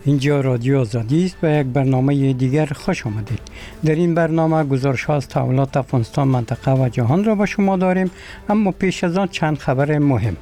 اینجا رادیو آزادی است و یک برنامه دیگر خوش آمدید. در این برنامه گزارش‌ها از تحولات افغانستان، منطقه و جهان را به شما داریم، اما پیش از آن چند خبر مهم.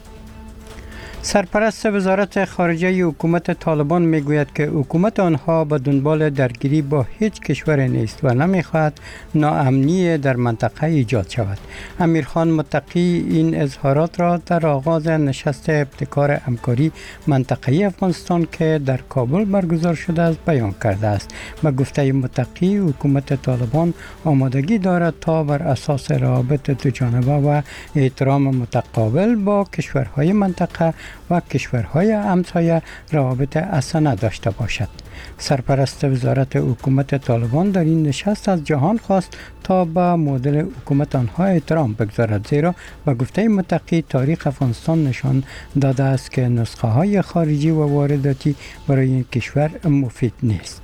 سرپرست وزارت خارجه حکومت طالبان میگوید که حکومت آنها به دنبال درگیری با هیچ کشور نیست و نمیخواهد ناامنی در منطقه ایجاد شود. امیرخان متقی این اظهارات را در آغاز نشست ابتکار همکاری منطقه‌ای افغانستان که در کابل برگزار شده است بیان کرده است. به گفته متقی، حکومت طالبان آمادگی دارد تا بر اساس روابط دوجانبه و احترام متقابل با کشورهای منطقه و کشورهای همسایه روابط حسنه داشته باشد. سرپرست وزارت حکومت طالبان در این نشست از جهان خواست تا به مدل حکومت آنها احترام بگذارد، زیرا به گفته متقی تاریخ افغانستان نشان داده است که نسخه های خارجی و وارداتی برای این کشور مفید نیست.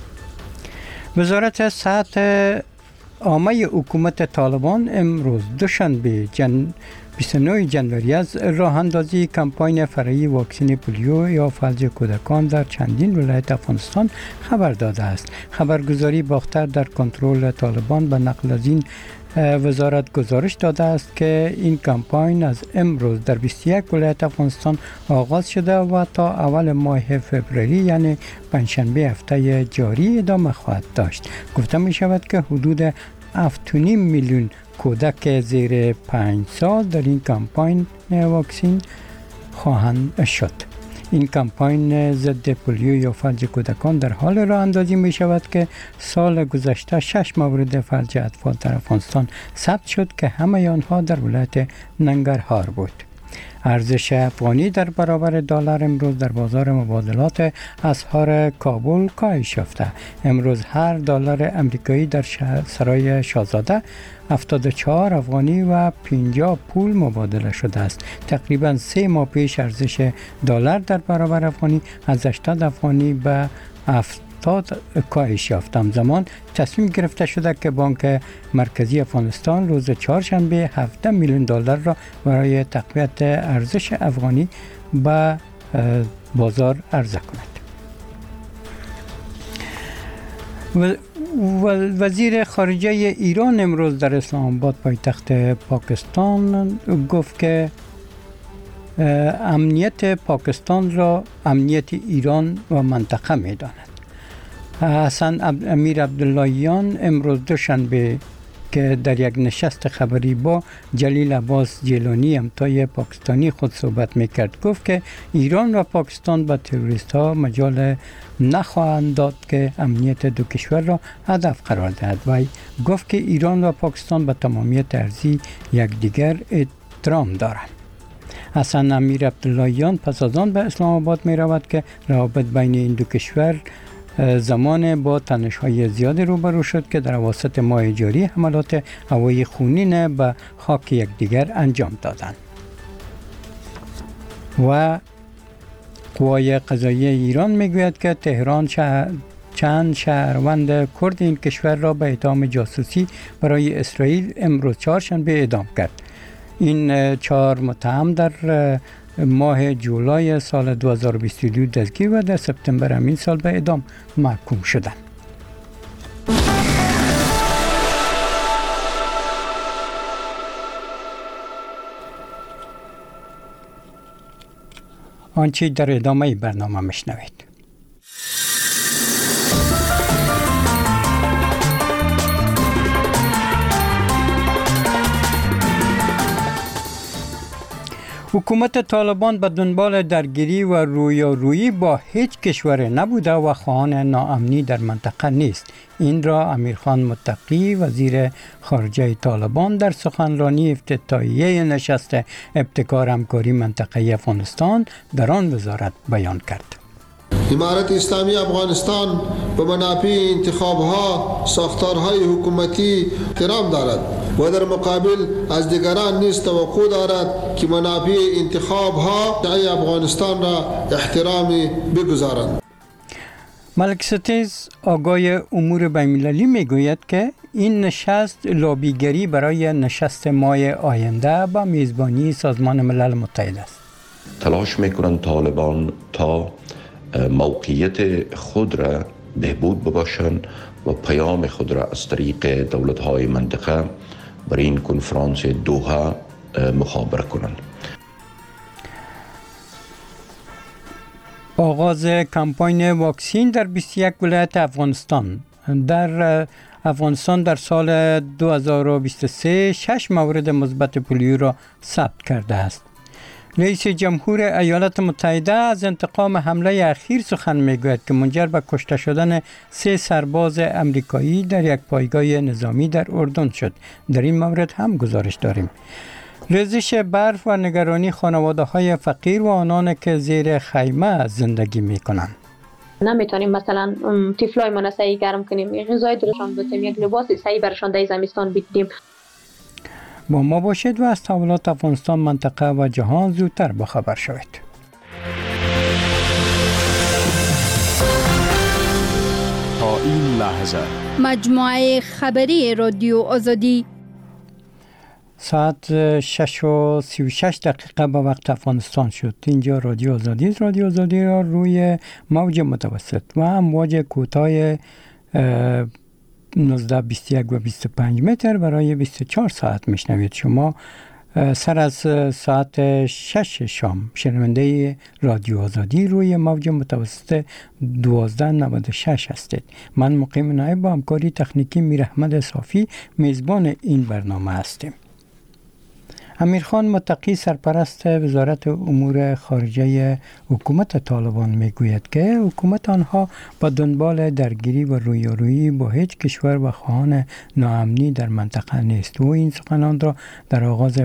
وزارت صحت عامه حکومت طالبان امروز دوشنبه 29 جنوری از راه اندازی کمپاین فرعی واکسن پولیو یا فلج کودکان در چندین ولایت افغانستان خبر داده است. خبرگزاری باختر در کنترل طالبان به نقل از این وزارت گزارش داده است که این کمپاین از امروز در 21 ولایت افغانستان آغاز شده و تا اول ماه فوریه یعنی پنجشنبه هفته جاری ادامه خواهد داشت. گفته می شود که حدود 7.5 میلیون کودک زیر 5 سال در این کمپاین واکسن خواهند شد. این کمپاین ضد پولیو یا فلج کودکان در حال راه اندازی می شود که سال گذشته 6 مورد فلج اطفال در افغانستان ثبت شد که همه آنها در ولایت ننگرهار بود. ارزش افغانی در برابر دلار امروز در بازار مبادلات اسعار کابل کاهش یافته. امروز هر دلار امریکایی در سرای شاهزاده 74 افغانی و 50 پول مبادله شده است. تقریبا 3 ماه پیش ارزش دلار در برابر افغانی از 80 افغانی به 70 کاهش یافت. همزمان تصمیم گرفته شده که بانک مرکزی افغانستان روز چهارشنبه 7 میلیون دلار را برای تقویت ارزش افغانی به بازار عرضه کند. وزیر خارجه ایران امروز در اسلام آباد پایتخت پاکستان گفت که امنیت پاکستان را امنیت ایران و منطقه می داند. حسن امیر عبداللهیان امروز دوشنبه که در یک نشست خبری با جلیل عباس جیلانی همتای پاکستانی خود صحبت میکرد گفت که ایران و پاکستان به تروریست ها مجال نخواهند داد که امنیت دو کشور را هدف قرار دهد و گفت که ایران و پاکستان به تمامیت ارضی یکدیگر احترام دارند. حسن امیر عبداللهیان پس از آن به اسلام آباد می رود که روابط بین این دو کشور زمان با تنش‌های زیاد روبرو شد که در اواسط ماه جاری حملات هوایی خونین به خاک یکدیگر انجام دادند. و قوای قضاییه ایران میگوید که تهران چند شهروند کرد این کشور را به اتهام جاسوسی برای اسرائیل امروز چهارشنبه اعدام کرد. این 4 متهم در ماه جولای سال 2022 دستگیر و در سپتامبر همین سال به اعدام محکوم شدند. آنچه در ادامه برنامه میشنوید. حکومت طالبان به دنبال درگیری و رویارویی با هیچ کشور نبوده و خواهان ناامنی در منطقه نیست. این را امیرخان متقی وزیر خارجه طالبان در سخنرانی افتتاحیه نشست ابتکار همکاری منطقه‌ای افغانستان در آن وزارت بیان کرد. امارت اسلامی افغانستان به منافع انتخابها ساختارهای حکومتی احترام دارد و در مقابل از دیگران نیز توقع دارد که منافع انتخابها افغانستان را احترامی بگذارند. ملک ستیز آگاه امور بین‌المللی میگوید که این نشست لابیگری برای نشست ماه آینده با میزبانی سازمان ملل متحد است. تلاش میکنند طالبان تا موقعیت خود را بهبود بباشند و پیام خود را از طریق دولت‌های منطقه برای این کنفرانس دوحه مخابره کنند. آغاز کمپاین واکسین در 21 ولایت افغانستان. در افغانستان در سال 2023 6 مورد مثبت پولیو را ثبت کرده است. رئیس جمهور ایالات متحده از انتقام حمله اخیر سخن میگوید که منجر به کشته شدن 3 سرباز امریکایی در یک پایگاه نظامی در اردن شد. در این مورد هم گزارش داریم. ریزش برف و نگرانی خانواده‌های فقیر و آنان که زیر خیمه زندگی می‌کنند. نمیتونیم مثلا طفلای ما صحیح گرم کنیم، غذای درشان بدیم، یک لباس صحیح برشان در زمستان بدیم. با ما باشید و از تحولات افغانستان، منطقه و جهان زودتر باخبر شوید. تا این لحظه مجموعه خبری رادیو آزادی ساعت 6:36 دقیقه به وقت افغانستان شد. اینجا رادیو آزادی است. رادیو آزادی را روی موج متوسط و امواج کوتاه 19, 21 و 25 متر برای 24 ساعت میشنوید. شما سر از ساعت 6 شام شنونده رادیو آزادی روی موج متوسط 1296 هستید. من مقیم نایب با همکاری تکنیکی میر احمد صافی میزبان این برنامه هستیم. امیرخان متقی سرپرست وزارت امور خارجه حکومت طالبان میگوید که حکومت آنها با دنبال درگیری و رویارویی با هیچ کشور و خواهان ناامنی در منطقه نیست. و این سخنان را در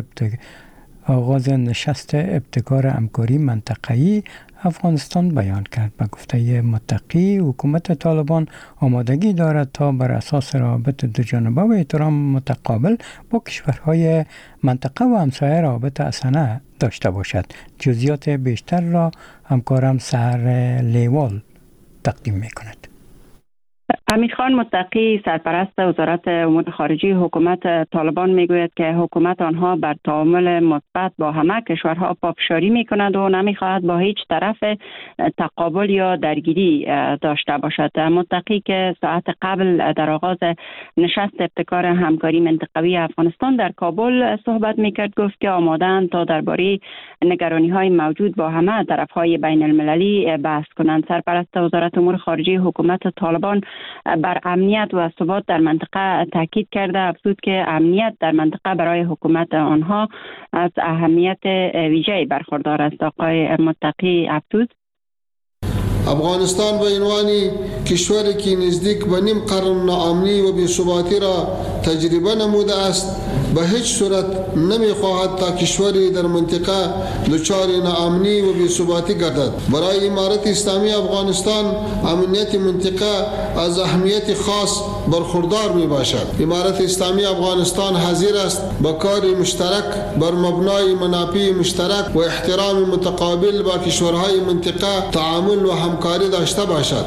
آغاز نشست ابتکار همکاری منطقه‌ای افغانستان بیان کرد. به گفته متقی حکومت طالبان آمادگی دارد تا بر اساس روابط دوجانبه و احترام متقابل با کشورهای منطقه و همسایه روابط حسنه داشته باشد. جزئیات بیشتر را همکارم سحر لیوال تقدیم می‌کند. امیرخان متقی سرپرست وزارت امور خارجه حکومت طالبان میگوید که حکومت آنها بر تعامل مثبت با همه کشورها پافشاری میکند و نمیخواهد با هیچ طرف تقابل یا درگیری داشته باشد. متقی که ساعت قبل در آغاز نشست ابتکار همکاری منطقوی افغانستان در کابل صحبت میکرد گفت که آماده‌اند تا درباره نگرانی‌های موجود با همه طرف‌های بین المللی بحث کنند. سرپرست وزارت امور خارجه حکومت طالبان بر امنیت و ثبات در منطقه تاکید کرده، افزود که امنیت در منطقه برای حکومت آنها از اهمیت ویژه‌ای برخوردار است. آقای متقی افزود افغانستان به عنوان کشوری که نزدیک به نیم قرن ناامنی و بی‌ثباتی را تجربه نموده است به هیچ صورت نمی‌خواهد تا کشوری در منطقه دچار ناامنی و بی‌ثباتی گردد. برای امارت اسلامی افغانستان امنیت منطقه از اهمیت خاص برخوردار میباشد. امارت اسلامی افغانستان حاضر است با کار مشترک بر مبنای منافع مشترک و احترام متقابل با کشورهای منطقه تعامل و همکاری داشته باشد.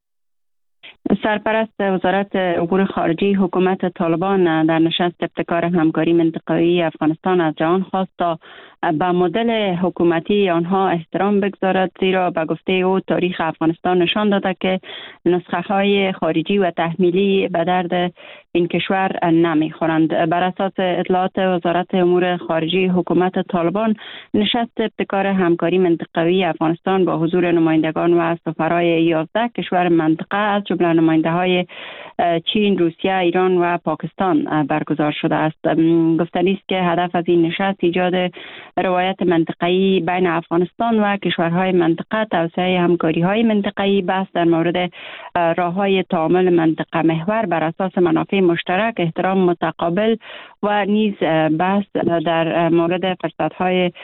سرپرست وزارت امور خارجه حکومت طالبان در نشست ابتکار همکاری منطقه‌ای افغانستان از جهان خواست تا به مدل حکومتی آنها احترام بگذارد، زیرا به گفته او تاریخ افغانستان نشان داده که نسخه‌های خارجی و تحمیلی به درد این کشور نمیخورند. بر اساس اطلاعات وزارت امور خارجه حکومت طالبان، نشست ابتکار همکاری منطقوی افغانستان با حضور نمایندگان و سفرای 11 کشور منطقه از جمله نماینده‌های چین، روسیه، ایران و پاکستان برگزار شده است. گفتنی است که هدف از این نشست ایجاد روایت منطقه‌ای بین افغانستان و کشورهای منطقه، توسعه همکاری‌های منطقه‌ای، بحث در مورد راه‌های تعامل منطقه محور بر اساس منافع مشترک، احترام متقابل و نیز بحث در مورد فرصت‌های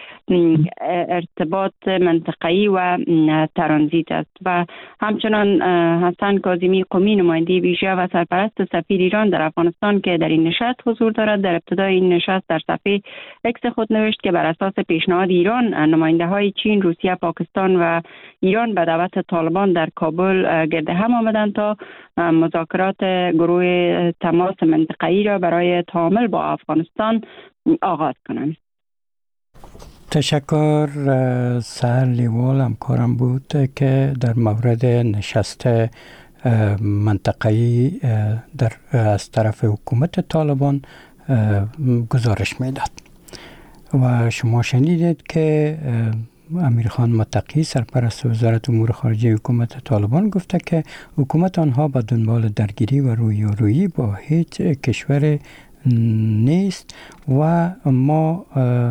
ارتباط منطقه‌ای و ترانزیت است. و همچنان حسن کاظمی قمی، نماینده ویژه و سرپرست سفیر ایران در افغانستان که در این نشست حضور دارد، در ابتدای این نشست در صفحه اکس خود نوشت که بر اساس پیشنهاد ایران، نماینده‌های چین، روسیه، پاکستان و ایران به دعوت طالبان در کابل گرد هم آمدند تا مذاکرات گروه تماس منطقه‌ای را برای تعامل با افغانستان آغاز کنند. تشکر. سهر لیوال همکارم بود که در مورد نشست منطقه‌ای از طرف حکومت طالبان گزارش میداد و شما شنیدید که امیرخان متقی سرپرست وزارت امور خارجه حکومت طالبان گفته که حکومت آنها به دنبال درگیری و رویارویی با هیچ کشور نیست و ما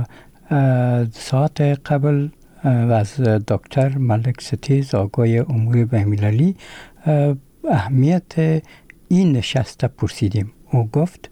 ساعت قبل از دکتر ملک ستیز آقای امور بین‌المللی اهمیت این نشست پرسیدیم. او گفت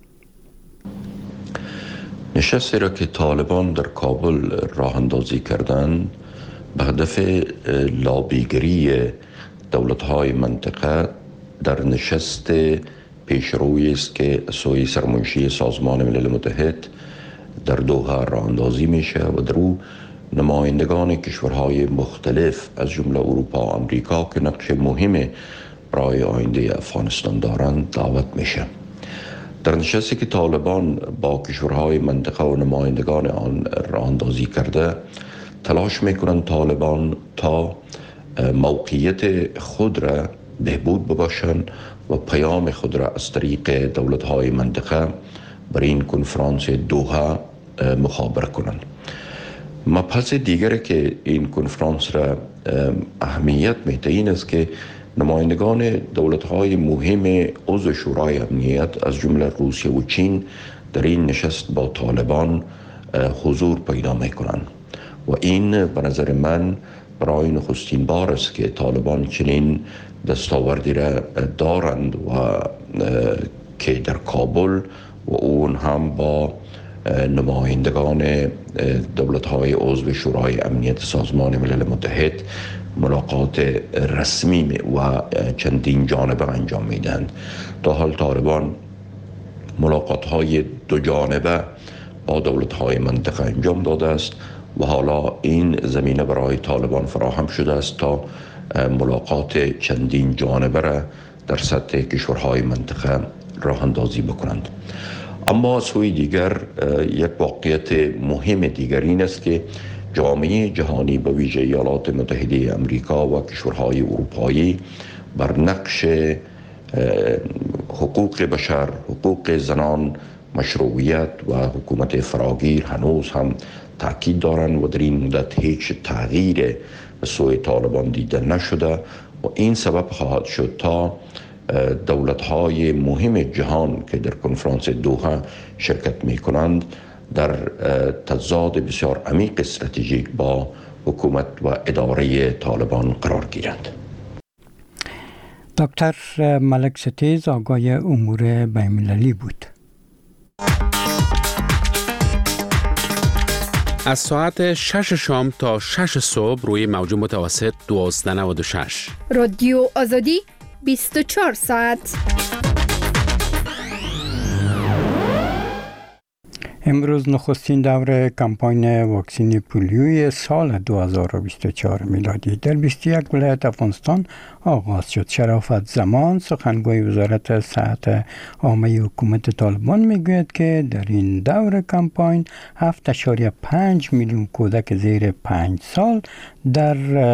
نشستی را که طالبان در کابل راه اندازی کردند به هدف لابیگری دولت‌های منطقه در نشست پیشروی است که سوی سرمنشی سازمان ملل متحد در دوحه راه اندازی میشه و در او نمایندگان کشورهای مختلف از جمله اروپا و آمریکا که نقش مهم برای آینده افغانستان دارند دعوت میشه. در نشستی که طالبان با کشورهای منطقه و نمایندگان آن راه اندازی کرده تلاش میکنند طالبان تا موقعیت خود را بهبود ببخشند و پیام خود را از طریق دولت‌های منطقه بر این کنفرانس دوحه مخابره کنند. مبحث دیگری که این کنفرانس را اهمیت میده این است که نمایندگان دولت‌های مهم عضو شورای امنیت از جمله روسیه و چین در این نشست با طالبان حضور پیدا میکنند و این به نظر من برای نخستین بار است که طالبان چنین دستاوردی را دارند و که در کابل و اون هم با نمایندگان دولت‌های عضو شورای امنیت سازمان ملل متحد ملاقات رسمی و چندین جانبه انجام میدهند. تا حال طالبان ملاقات‌های دو جانبه با دولت‌های منطقه انجام داده است و حالا این زمینه برای طالبان فراهم شده است تا ملاقات چندین جانبه را در سطح کشورهای منطقه راه اندازی بکنند. اما سوی دیگر یک واقعیت مهم دیگر این است که جامعه جهانی به ویژه ایالات متحده آمریکا و کشورهای اروپایی بر نقش حقوق بشر، حقوق زنان، مشروعیت و حکومت فراگیر هنوز هم تاکید دارند و در این مدت هیچ تغییر به سوی طالبان دیده نشده و این سبب خواهد شد تا دولت‌های مهم جهان که در کنفرانس دوحه شرکت می‌کنند در تضاد بسیار عمیق استراتژیک با حکومت و اداره طالبان قرار گیرند. دکتر ملک ستیز آقای امور بین‌المللی بود. از ساعت 6 شام تا 6 صبح روی موج متوسط 1296 رادیو آزادی 24 ساعت. امروز نخستین دور کمپاین واکسین پولیوی سال 2024 میلادی در 21 ولایت افغانستان آغاز شد. شرافت زمان سخنگوی وزارت صحت عامه حکومت طالبان میگوید که در این دور کمپاین 7.5 میلیون کودک زیر 5 سال در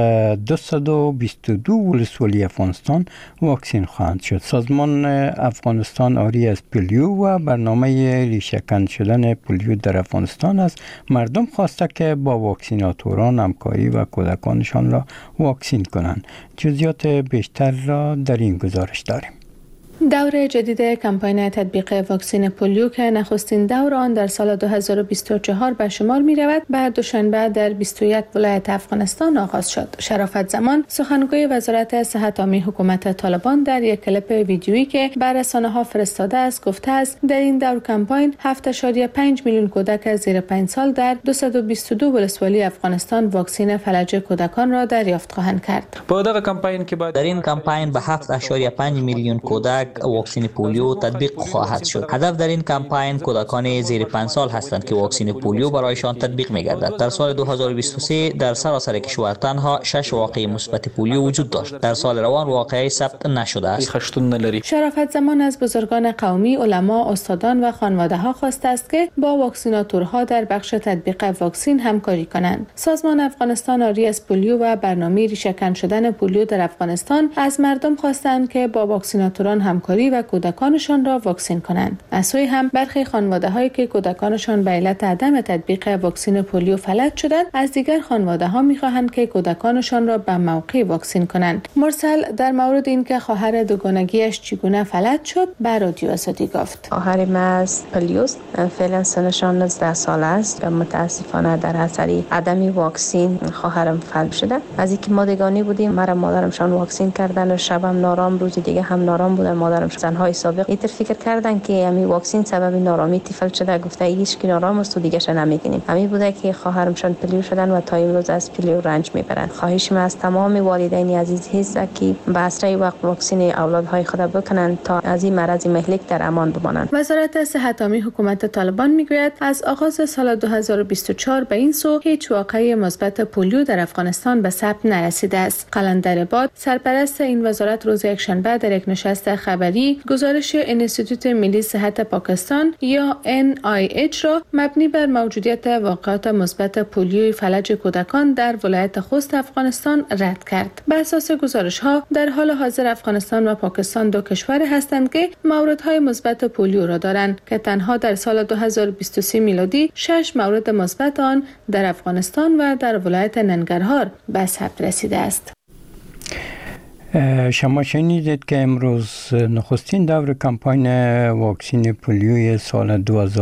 222 ولسوالی افغانستان واکسین خواهند شد. سازمان افغانستان آری از پولیو و برنامه ریشه‌کن شدن پولیو در افغانستان از مردم خواسته که با واکسیناتوران همکاری و کودکانشان را واکسین کنند. جزئیات بیشتر را در این گزارش داریم. دور جدید کمپاین تطبیق واکسن پولیو که نخستین دور آن در سال 2024 به شمار می رود بر دوشنبه در 21 ولایت افغانستان آغاز شد. شرافت زمان سخنگوی وزارت صحت عامه حکومت طالبان در یک کلیپ ویدیویی که بر رسانه‌ها فرستاده است گفته است در این دور کمپاین 7.5 میلیون کودک زیر 5 سال در 222 ولسوالی افغانستان واکسن فلج کودکان را دریافت خواهند کرد. در این کمپاین به 7.5 میلیون کودک واکسن پولیو تطبیق خواهد شد. هدف در این کمپین کودکان زیر 5 سال هستند که واکسن پولیو برایشان تطبیق می‌گردد. در سال 2023 در سراسر کشور تنها 6 واقعه مثبت پولیو وجود داشت. در سال روان واقعه ثبت نشده است. شرافت زمان از بزرگان قومی، علما، استادان و خانواده‌ها خواسته است که با واکسیناتورها در بخش تطبیق واکسن همکاری کنند. سازمان افغانستان آری از پولیو و برنامه ریشه‌کن شدن پولیو در افغانستان از مردم خواستند که با واکسیناتوران همکاری و کودکانشان را واکسن کنند. از سوی هم برخی خانواده‌هایی که کودکانشان به علت عدم تطبیق واکسن پولیو فلج شدند، از دیگر خانواده‌ها می‌خواهند که کودکانشان را به موقع واکسن کنند. مرسل در مورد اینکه خواهر دوگانگیش چگونه فلج شد، به رادیو آزادی گفت: خواهر ما از پلیوس فعلا سنشان 19 سال است. متاسفانه در اثر عدم واکسن خواهرم فلج شده. از اینکه ما دیگانی بودیم، مرا مادرمشان واکسن کردن و شبم نارام، روز دیگه هم نارام بودن. مادرم زنهای سابق اینطور فکر کردن که همین واکسن سبب نارامی طفل شده. گفته هیچ کی نارام است و دیگه شن نمیگینیم. همین بوده که خواهرمشان پلیو شدن و تا امروز از پلیو رنج میبرن. خواهش من از تمام والدین عزیز هست که به اسرع وقت واکسن اولادهای خود بکنن تا از این مرض مهلک در امان بمانند. وزارت صحت عامه حکومت طالبان میگوید از آغاز سال 2024 به این سو هیچ واقعه مثبت پولیو در افغانستان به ثبت نرسیده است. قلندر باد، سرپرست این وزارت، روز یکشنبه در یک نشست خبری گزارش انستیتوت ملی صحت پاکستان یا NIH را مبنی بر موجودیت واقعات مثبت پولیوی فلج کودکان در ولایت خوست افغانستان رد کرد. بر اساس گزارش‌ها در حال حاضر افغانستان و پاکستان دو کشور هستند که موردهای مثبت پولیو را دارند که تنها در سال 2023 میلادی 6 مورد مثبت آن در افغانستان و در ولایت ننگرهار به ثبت رسیده است. شما شنیدید که امروز نخستین دور کمپاین واکسن پولیوی سال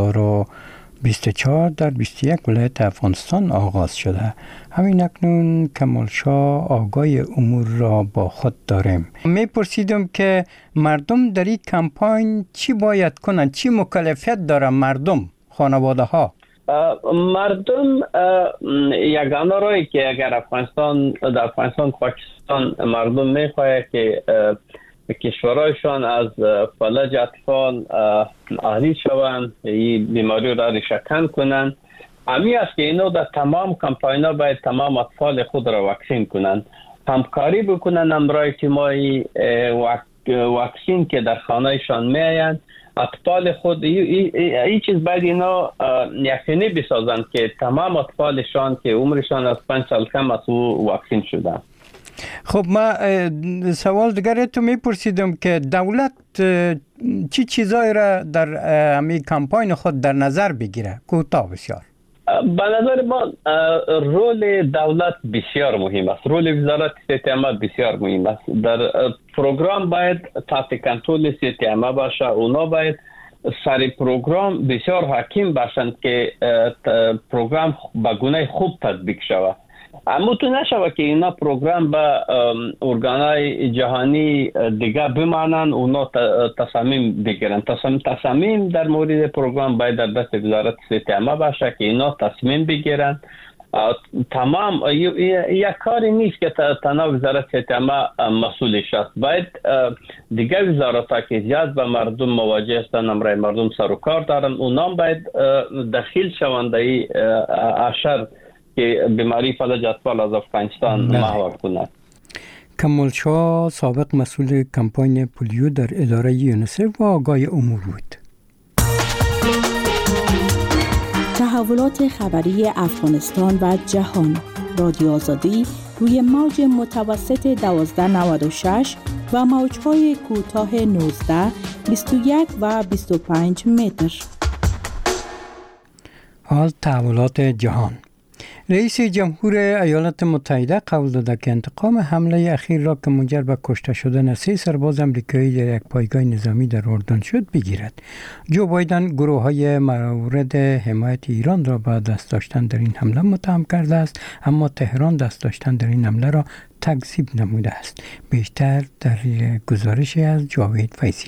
2024 در 21 ولایت افغانستان آغاز شده. همین اکنون کمال شاه آگای امور را با خود داریم. میپرسیدم که مردم در این کمپاین چی باید کنند؟ چی مکلفیت داره مردم، خانواده ها؟ مردم یگانه رایی که اگر در افغانستان پاکستان مردم میخواه که کشورهایشان از فلج اطفال آری شوند، این بیماری را ریشه‌کن کنند، امی است که اینو در تمام کمپاینا باید تمام اطفال خود را واکسین کنند، همکاری بکنند امرای اجتماعی واکسین که در خانهشان میآیند اطفال خود این چیز باید اینا یقینی بسازند که تمام اطفالشان که عمرشان از 5 سال کم است واکسین شدند. خب ما سوال دیگر تو میپرسیدم که دولت چی چیزایی را در همین کمپاین خود در نظر بگیره؟ کوتاه بسیار. به نظر ما رول دولت بسیار مهم است، رول وزارت صحت عامه بسیار مهم است. در پروگرام باید تحت کنترل صحت عامه باشه، اونا باید سر پروگرام بسیار حکیم باشند که پروگرام به گونه خوب تطبیق شود. اما تو نشود که اینا پروگرام به ارگانهای جهانی دیگه بمانند، اونا تصمیم بگیرن. تصمیم در مورد پروگرام باید در دست وزارت صحت عامه باشه که اینا تصمیم بگیرن. تمام یک کاری نیست که تنها وزارت صحت عامه مسئولش است. باید دیگه وزارت‌ها که زیاد به مردم مواجه هستند، امرای مردم سر و کار دارن، اونا باید دخیل شوند در اشر که بیماری فلج اطفال از افغانستان محو کند. کمال شاه سابق مسئول کمپاین پولیو در اداره یونیسف و آگاه امور بود. تحولات خبری افغانستان و جهان، رادیو آزادی روی موج متوسط 1296 و موج‌های کوتاه 19، 21 و 25 متر. حال تحولات جهان. رئیس جمهور ایالات متحده قول داده که انتقام حمله اخیر را که منجر به کشته شدن 3 سرباز آمریکایی در یک پایگاه نظامی در اردن شد بگیرد. جو بایدن گروه‌های مورد حمایت ایران را به دست داشتن در این حمله متهم کرده است، اما تهران دست داشتن در این حمله را تکذیب نموده است. بیشتر در گزارشی از جاوید فیضی.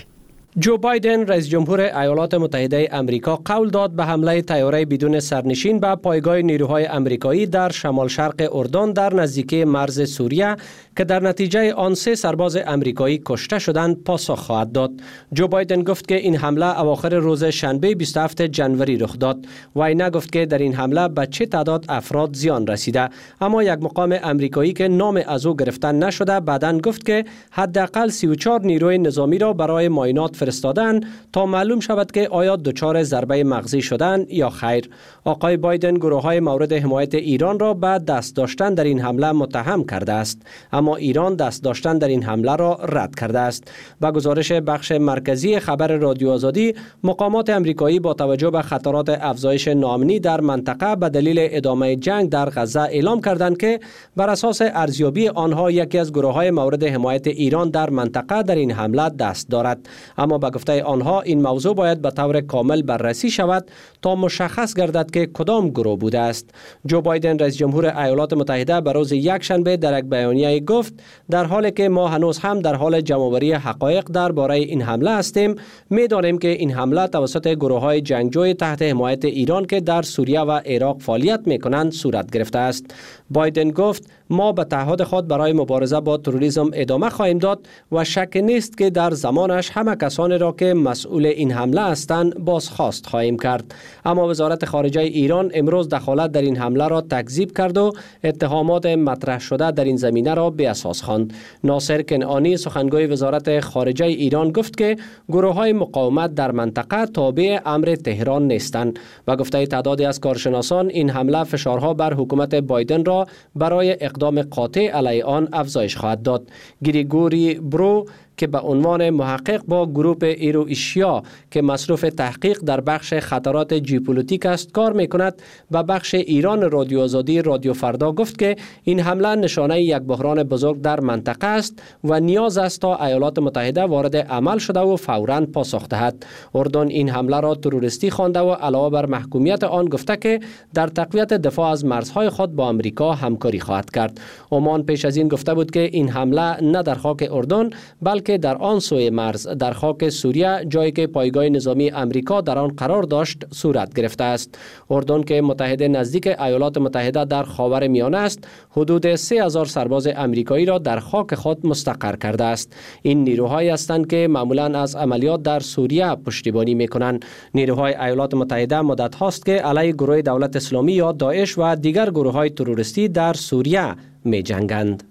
جو بایدن رئیس جمهور ایالات متحده آمریکا قول داد به حمله طیاره بدون سرنشین به پایگاه نیروهای آمریکایی در شمال شرق اردن در نزدیکی مرز سوریه که در نتیجه آن 3 سرباز آمریکایی کشته شدند پاسخ خواهد داد. جو بایدن گفت که این حمله اواخر روز شنبه 27 جنوری رخ داد. وی نگفت که در این حمله به چه تعداد افراد زیان رسیده، اما یک مقام آمریکایی که نام از او گرفته نشده بعداً گفت که حداقل 34 نیروی نظامی را برای معاینات فرستادن تا معلوم شود که آیا دچار ضربه مغزی شدن یا خیر. آقای بایدن گروه‌های مورد حمایت ایران را به دست داشتن در این حمله متهم کرده است، اما ایران دست داشتن در این حمله را رد کرده است. با گزارش بخش مرکزی خبر رادیو آزادی، مقامات آمریکایی با توجه به خطرات افزایش ناامنی در منطقه به دلیل ادامه جنگ در غزه اعلام کردند که بر اساس ارزیابی آنها یکی از گروه‌های مورد حمایت ایران در منطقه در این حمله دست دارد، اما به گفته آنها این موضوع باید به طور کامل بررسی شود تا مشخص گردد که کدام گروه بوده است. جو بایدن رئیس جمهور ایالات متحده به روز یکشنبه در یک بیانیه گفت در حالی که ما هنوز هم در حال جمع‌آوری حقایق درباره این حمله هستیم، می‌دانیم که این حمله توسط گروه‌های جنگجوی تحت حمایت ایران که در سوریه و عراق فعالیت می‌کنند صورت گرفته است. بایدن گفت ما به تعهد خود برای مبارزه با تروریسم ادامه خواهیم داد و شک نیست که در زمانش همه کسانی را که مسئول این حمله هستند بازخواست خواهیم کرد. اما وزارت خارجه ایران امروز دخالت در این حمله را تکذیب کرد و اتهامات مطرح شده در این زمینه را بی اساس خواند. ناصر کنعانی سخنگوی وزارت خارجه ایران گفت که گروه‌های مقاومت در منطقه تابع امر تهران نیستند و گفته تعدادی از کارشناسان این حمله فشارها بر حکومت بایدن را برای اقدام قاطع علیه آن افزایش خواهد داد. گریگوری برو که به عنوان محقق با گروه ایرو ایشیا که مصروف تحقیق در بخش خطرات ژئوپلیتیک است کار میکند، به بخش ایران رادیو آزادی رادیو فردا گفت که این حمله نشانه یک بحران بزرگ در منطقه است و نیاز است تا ایالات متحده وارد عمل شده و فوراً پاسخ دهد. اردن این حمله را تروریستی خوانده و علاوه بر محکومیت آن گفته که در تقویت دفاع از مرزهای خود با آمریکا همکاری خواهد کرد. عمان پیش از این گفته بود که این حمله نه در خاک اردن بلکه در آن سوی مرز در خاک سوریه، جایی که پایگاه نظامی آمریکا در آن قرار داشت، صورت گرفته است. اردن که متحد نزدیک ایالات متحده در خاور میانه است، حدود 3000 سرباز آمریکایی را در خاک خود مستقر کرده است. این نیروهایی هستند که معمولا از عملیات در سوریه پشتیبانی میکنند. نیروهای ایالات متحده مدت هاست که علیه گروه دولت اسلامی یا داعش و دیگر گروه‌های تروریستی در سوریه می جنگند.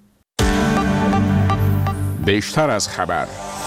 بیشتر از خبر.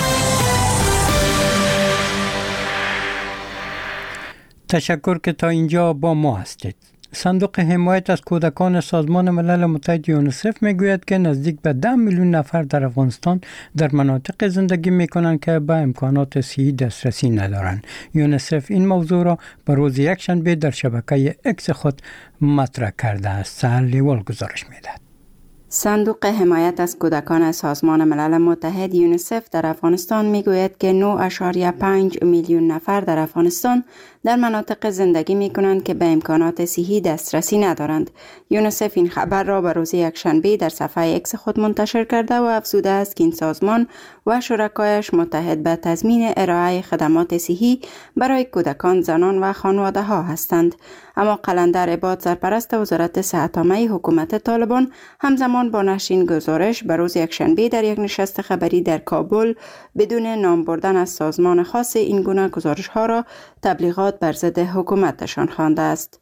تشکر که تا اینجا با ما هستید. صندوق حمایت از کودکان سازمان ملل متحد یونیسف میگوید که نزدیک به 10 میلیون نفر در افغانستان در مناطق زندگی میکنند که به امکانات صحی دسترسی ندارند. یونیسف این موضوع را به روز یکشنبه در شبکه اکس خود مطرح کرده است. سهل لیوال گزارش میدهد. صندوق حمایت از کودکان سازمان ملل متحد یونیسف در افغانستان میگوید که 9.5 میلیون نفر در افغانستان در مناطق زندگی می کنند که به امکانات صحی دسترسی ندارند. یونیسف این خبر را به روز یکشنبه در صفحه اکس خود منتشر کرده و افزوده است که این سازمان و شرکایش متحد به تضمین ارائه خدمات صحی برای کودکان، زنان و خانواده ها هستند. اما قلندر عباد، سرپرست وزارت صحت عامه حکومت طالبان، همزمان با نشر این گزارش به روز یکشنبه در یک نشست خبری در کابل بدون نام بردن از سازمان خاص این گونه گزارش ها را تبلیغات بر ضد حکومتشان خوانده است.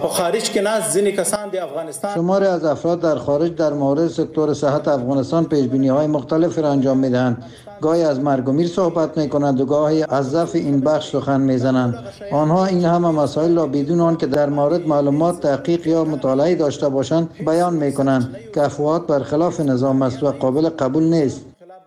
شماری از افراد در خارج در مورد سکتور صحت افغانستان پیش‌بینی‌های مختلف را انجام می‌دهند. گاهی از مرگ و میر صحبت می‌کنند و گاهی از ضعف این بخش سخن می‌زنند. آنها این همه مسائل را بدون آنکه در مورد معلومات تحقیق یا مطالعه داشته باشند بیان می‌کنند که افواهات برخلاف نظام است و قابل قبول نیست.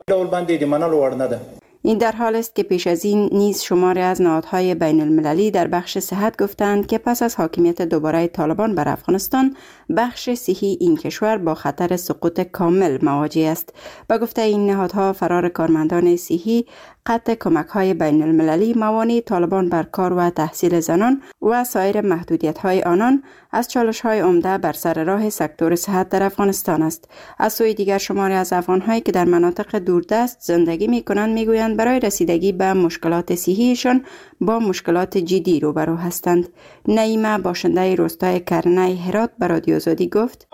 این در حال است که پیش از این نیز شماری از نهادهای بین المللی در بخش صحت گفتند که پس از حاکمیت دوباره طالبان بر افغانستان، بخش صحی این کشور با خطر سقوط کامل مواجه است. با گفته این نهادها، فرار کارمندان صحی، قطع کمک‌های بین المللی، موانع طالبان بر کار و تحصیل زنان و سایر محدودیت‌های آنان، از چالش‌های عمده بر سر راه سکتور صحت در افغانستان است. از سوی دیگر شماری از افغان‌هایی که در مناطق دوردست زندگی می‌کنند می‌گویند برای رسیدگی به مشکلات صحیشان با مشکلات جدی روبرو هستند. نعیمه باشنده روستای کرنه هرات به رادیو آزادی گفت: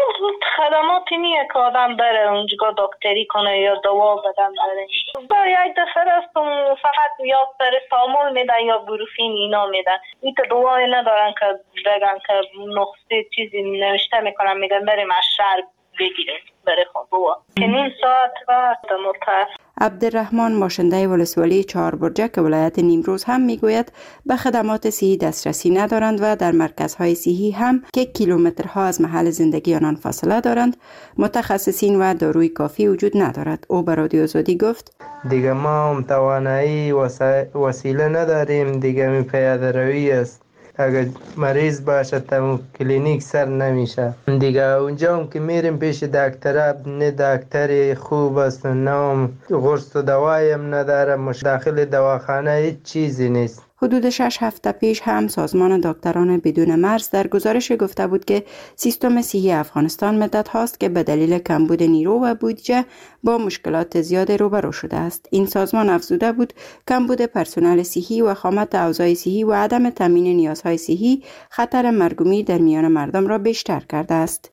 خدماتی نیه که آدم بره اونجا دکتری کنه یا دوا بدن بره. با یک دفعه رستم فقط یا پرستامول میدن یا بروفین اینا میدن. این تا دوایی ندارن که بگن که نقصه چیزی نوشته میکنن، میگن بریم از شهر بگیریم بره خب دوا. که نیم ساعت و متاسف. عبدالرحمن باشنده ولسوالی چهاربرجک ولایت نیمروز هم میگوید به خدمات صحی دسترسی ندارند و در مرکزهای صحی هم که کیلومترها از محل زندگی آنان فاصله دارند متخصصین و داروی کافی وجود ندارد. او به رادیو آزادی گفت: دیگه ما هم توانایی وسیله نداریم، دیگه می پیاده روی است. اگر مریض باشه تا کلینیک سر نمیشه دیگه. اونجا هم که میریم پیش دکتر، نه دکتری خوب است، نه قرص و دوایی هم نداره، داخل دواخانه هیچ چیزی نیست. حدود 6 هفته پیش هم سازمان دکتران بدون مرز در گزارش گفته بود که سیستم صحی افغانستان مدت هاست که به دلیل کمبود نیرو و بودجه با مشکلات زیاد روبرو شده است. این سازمان افزوده بود کمبود پرسنل صحی و خامت اوضاع صحی و عدم تامین نیازهای صحی خطر مرگ و میر در میان مردم را بیشتر کرده است.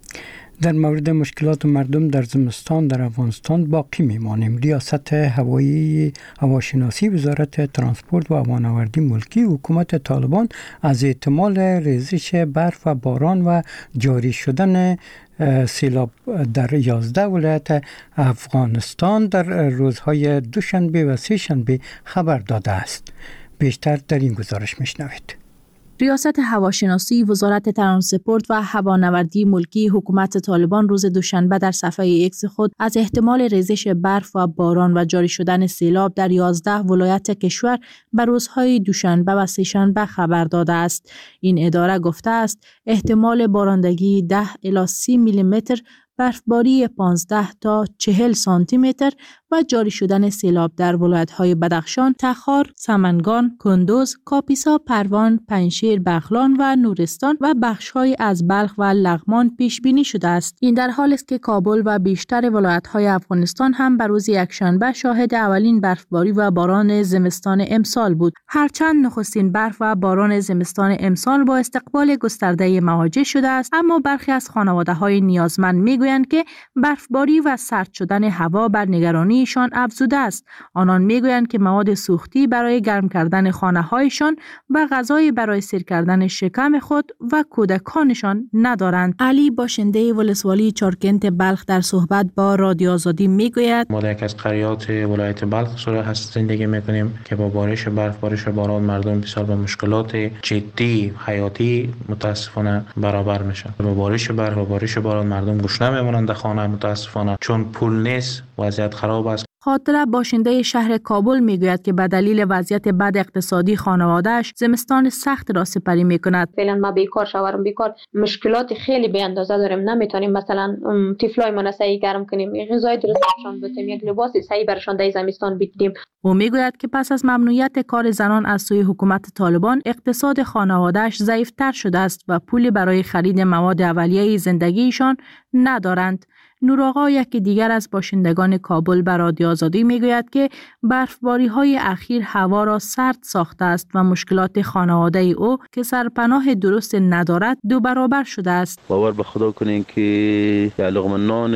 در مورد مشکلات مردم در زمستان در افغانستان باقی میمانیم. ریاست هواشناسی وزارت ترانسپورت و هوانوردی ملکی حکومت طالبان از احتمال ریزش برف و باران و جاری شدن سیلاب در 11 ولایت افغانستان در روزهای دوشنبه و سه‌شنبه خبر داده است. بیشتر در این گزارش میشنوید. ریاست هواشناسی وزارت ترانسپورت و هوانوردی ملکی حکومت طالبان روز دوشنبه در صفحه ایکس خود از احتمال ریزش برف و باران و جاری شدن سیلاب در 11 ولایت کشور بر روزهای دوشنبه و سه‌شنبه خبر داده است. این اداره گفته است احتمال بارندگی 10 الی 30 میلیمتر، برفباری 15 تا 40 سانتی متر و جاری شدن سیلاب در ولایت‌های بدخشان، تخار، سمنگان، کندوز، کاپیسا، پروان، پنجشیر، بغلان و نورستان و بخش‌های از بلخ و لغمان پیش بینی شده است. این در حالی است که کابل و بیشتر ولایت‌های افغانستان هم بر روز یکشنبه شاهد اولین برفباری و باران زمستان امسال بود. هرچند نخستین برف و باران زمستان امسال با استقبال گسترده مواجه شده است، اما برخی از خانواده‌های نیازمند می‌گویند که برفباری و سرد شدن هوا بر نگرانی شان افزوده است. آنان میگویند که مواد سوختی برای گرم کردن خانه‌هایشان و غذای برای سیر کردن شکم خود و کودکانشان ندارند. علی باشنده ولسوالی چارکنت بلخ در صحبت با رادیو آزادی میگوید: ما در یک از قریات ولایت بلخ هست زندگی میکنیم که با بارش برف، بارش باران مردم بسیار با مشکلات جدی حیاتی متاسفانه برابر میشن. با بارش برف و بارش باران مردم گوش نمیمونند در خانه متاسفانه، چون پول نیست، وضعیت خراب است. خاطره باشنده شهر کابل میگوید که به دلیل وضعیت بد اقتصادی خانواده‌اش زمستان سخت را سپری میکند. فعلا ما بیکار شوهرم بیکار، مشکلات خیلی بی اندازه داریم. نمیتونیم مثلا طفلای من صحیح گرم کنیم، غذای درستشان بدیم، یک لباس صحیح برشان در زمستان بدیم. او میگوید که پس از ممنوعیت کار زنان از سوی حکومت طالبان اقتصاد خانواده‌اش ضعیف‌تر شده است و پولی برای خرید مواد اولیه زندگیشان ندارند. نورآقا یکی دیگر از باشندگان کابل به رادیو آزادی میگوید که برفباری‌های اخیر هوا را سرد ساخته است و مشکلات خانواده او که سرپناه درست ندارد 2 برابر شده است. باور به خدا کنین که یه لقمه نان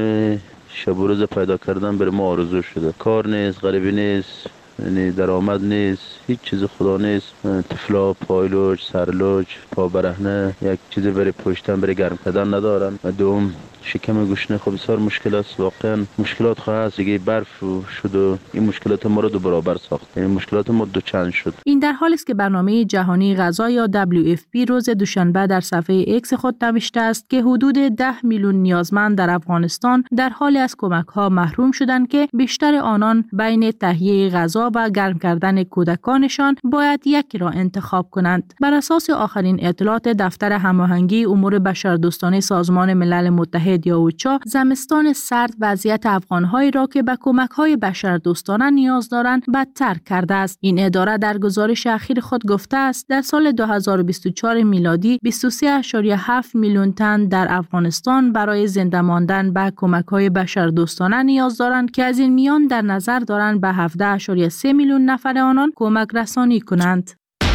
شب و روز پیدا کردن بر ما آرزو شده. کار نیست، غریبی نیست، یعنی درآمد نیست، هیچ چیز خدا نیست. طفلا پایلوچ، سرلوچ، پا برهنه، یک چیز برای پشتن برای گرم کردن ندارن. دوم شکم گوشنه خب بسیار مشکل است. واقعا مشکلات خواهد دیگه برف شد و این مشکلات ما رو 2 برابر ساخت. یعنی مشکلات ما 2 چند شد. این در حالی است که برنامه جهانی غذا یا WFP روز دوشنبه در صفحه ایکس خود نوشته است که حدود 10 میلیون نیازمند در افغانستان در حال از کمک‌ها محروم شدند که بیشتر آنان بین تهیه غذا و گرم کردن کودکانشان باید یکی را انتخاب کنند. بر اساس آخرین اطلاعات دفتر هماهنگی امور بشردوستانه سازمان ملل متحد متحد یا اوچا زمستان سرد وضعیت افغان‌هایی را که به کمک‌های بشردوستانه نیاز دارند بدتر کرده است. این اداره در گزارش اخیر خود گفته است در سال 2024 میلادی 23.7 میلیون تن در افغانستان برای زنده ماندن به کمک‌های بشردوستانه نیاز دارند که از این میان در نظر دارند به 17.3 میلیون نفر آنان کمک رسانی کنند.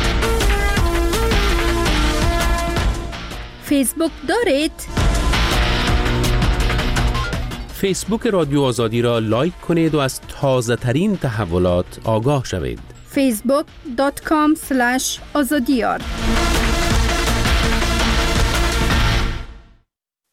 فیسبوک دارید؟ فیسبوک رادیو آزادی را لایک کنید و از تازه ترین تحولات آگاه شوید. facebook.com/azadiyar